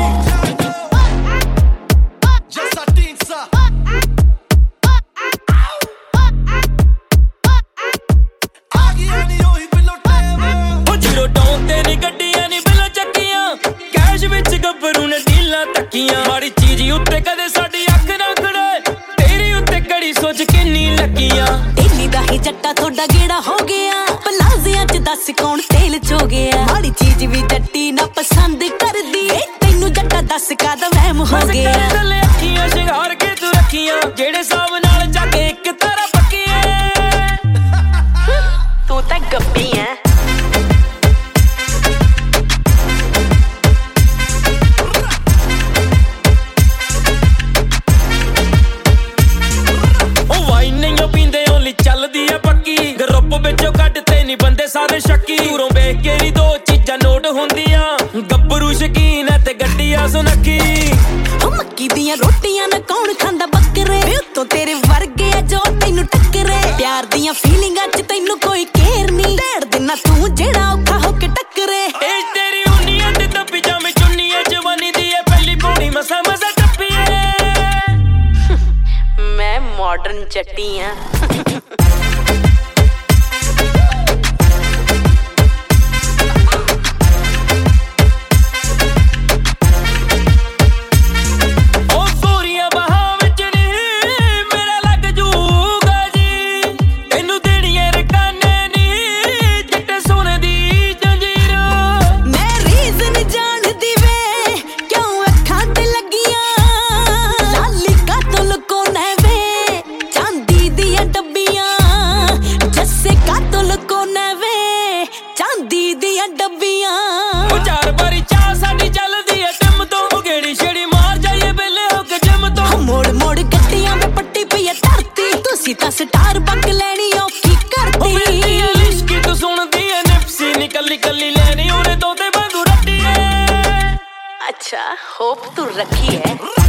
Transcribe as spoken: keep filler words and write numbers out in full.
ਗੱਭਰੂ ਨੇ ਢੀਲਾਂ ਤੱਕੀਆਂ ਮਾੜੀ ਚੀਜ਼ ਉੱਤੇ ਕਦੇ ਸਾਡੀ ਅੱਖ ਨਾ ਖੜੇ ਤੇਰੀ ਉੱਤੇ ਕੜੀ ਸੋਚ ਕਿੰਨੀ ਲੱਗੀਆਂ ਦਿੱਲੀ ਦਾ ਹੀ ਜੱਟਾ ਤੁਹਾਡਾ ਗੇੜਾ ਹੋ ਗਿਆ ਪਲਾਜ਼ਿਆਂ ਚ ਦੱਸ ਕੌਣ ਤੇਲ ਚੋ ਗਿਆ ਮਾੜੀ ਚੀਜ਼ ਵੀ ਜੱਟੀ ਨਾ ਪਸੰਦ ਕਰਦੀ ਤੈਨੂੰ ਜੱਟਾ ਦੱਸ ਕਾਦਾ ਵਹਿਮ ਹੋ ਗਿਆ ਤੇਰੇ ਅੱਖੀਆਂ ਸ਼ਿੰਗਾਰ ਕੇ ਤੂੰ ਰੱਖੀਆਂ ਜਿਹੜੇ ਸਾਹਮ ਨਾਲ ਜਾ ਕੇ ਇੱਕ ਤਰ੍ਹਾਂ ਪੱਕੀਆਂ ਤੂੰ ਤਾਂ ਗੱਪੀ ਐ ਚੱਲਦੀ ਐ ਪੱਕੀ ਗਰੁੱਪ ਵਿੱਚੋਂ ਕੱਢਤੇ ਨੀ ਬੰਦੇ ਸਾਰੇ ਸ਼ੱਕੀ ਦੂਰੋਂ ਵੇਖ ਕੇ ਨੀ ਦੋ ਚੀਜ਼ਾਂ ਨੋਟ ਹੁੰਦੀਆਂ ਗੱਭਰੂ ਸ਼ਕੀਨ ਐ ਤੇ ਗੱਡੀਆਂ ਸੁਨੱਖੀ ਹੋ ਮੱਕੀ ਦੀਆਂ ਰੋਟੀਆਂ ਨਾ ਕੌਣ ਖਾਂਦਾ ਬੱਕਰੇ ਉੱਤੋਂ ਤੇਰੇ ਵਰਗੇ ਆ ਜੋ ਤੈਨੂੰ ਟੱਕਰੇ ਪਿਆਰ ਦੀਆਂ ਫੀਲਿੰਗਾਂ ਚ ਤੈਨੂੰ ਕੋਈ ਕੇਅਰ ਨੀ ਢੇੜ ਦਿਨਾ ਤੂੰ ਜਿਹੜਾ ਔਖਾ ਹੋ ਕੇ ਟੱਕਰੇ ਏ ਤੇਰੀ ਉਨੀਆਂ ਤੇ ਦੱਬੀ ਜਾਵੇਂ ਚੁੰਨੀਆਂ ਜਵਾਨੀ ਦੀ ਐ ਪਹਿਲੀ ਪੌੜੀ ਮਸਾ ਮਸਾ ਟੱਪੀ ਐ ਮੈਂ ਮਾਡਰਨ ਜੱਟੀ ਆ ਚਾਂਦੀ ਦੀਆਂ ਡੱਬੀਆਂ ਉਹ ਚਾਰ ਵਾਰੀ ਚਾਹ ਸਾਡੀ ਚੱਲਦੀ ਐ ਟਿਮ ਤੋਂ ਉਹ ਗੇੜੀ ਛੇੜੀ ਮਾਰ ਜਾਈਏ ਵੇਲੇ ਹੋ ਕੇ ਜਿਮ ਤੋਂ ਮੋੜ ਮੋੜ ਗੱਡੀਆਂ ਵਿੱਚ ਪੱਟੀ ਪਈ ਐ ਧਰਤੀ ਤੁਸੀਂ ਤਾਂ ਸਟਾਰ ਬੱਕ ਲੈਣੀ ਔਖੀ ਕਰਦੀ ਉਹ ਲਿਸ਼ਕੀ ਤੂੰ ਸੁਣਦੀ ਐ ਨਿਪਸੀ ਨਿਕਲੀ ਕੱਲੀ ਲੈਣੀ ਉਹਨੇ ਤੋਤੇ ਵਾਂਗੂ ਰੱਟੀ ਐ ਅੱਛਾ ਹੋਪ ਤੂੰ ਰੱਖੀ ਐ